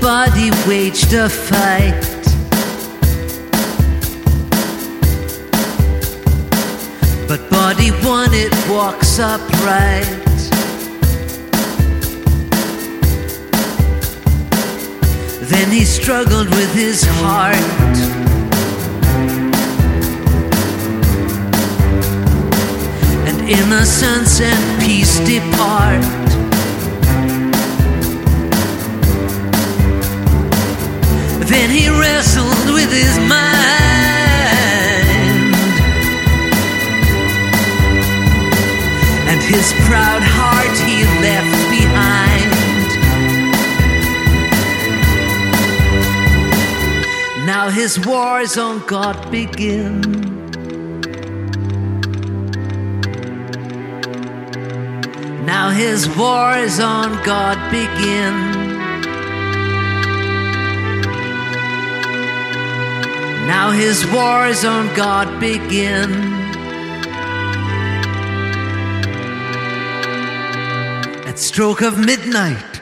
body waged a fight. But body won, it walks upright. Then he struggled with his heart. And innocence and peace depart. Then he wrestled with his mind, and his proud heart he left behind. Now his wars on God begin. Now his wars on God begin. Now his wars on God begin. At stroke of midnight,